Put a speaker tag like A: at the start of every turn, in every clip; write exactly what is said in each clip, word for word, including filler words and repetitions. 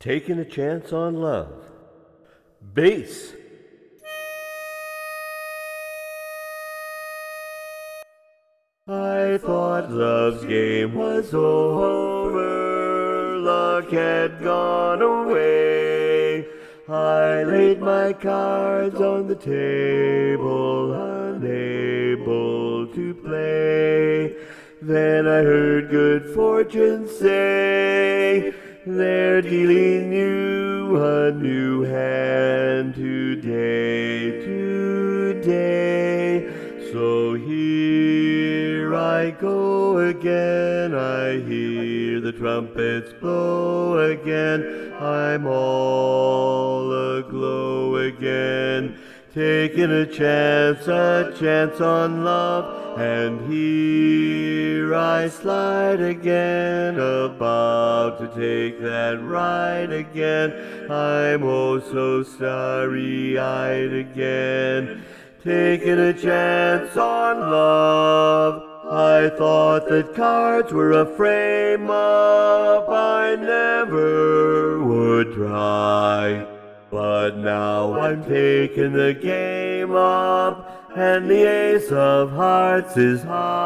A: Taking a chance on love. Bass. I thought love's game was over, luck had gone away. I laid my cards on the table, unable to play. Then I heard good fortune say, they're dealing you a new hand today, today. So here I go again, I hear the trumpets blow again, I'm all aglow again, taking a chance, a chance on love, and here I slide again, about to take that ride again, I'm oh so starry-eyed again, taking a chance on love. I thought that cards were a frame-up I never would try. But now I'm taking the game up, and the ace of hearts is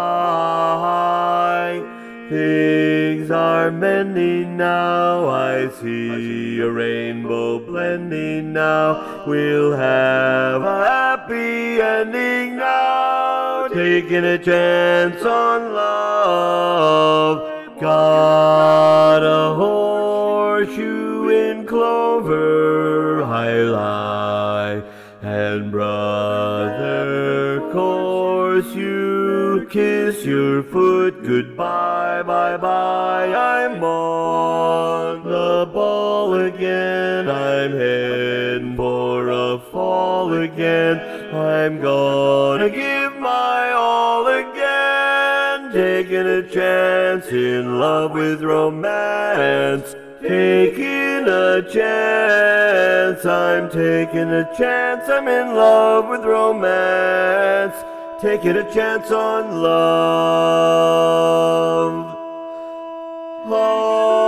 A: high. Things are mending now, I see a rainbow blending now. We'll have a happy ending now, taking a chance on love. Got a horseshoe in clover, I lie, and brother, course you kiss your foot goodbye, bye bye. I'm on the ball again, I'm heading for a fall again, I'm gonna give my all again, taking a chance in love with romance. Taking a chance, I'm taking a chance, I'm in love with romance, taking a chance on love. Oh.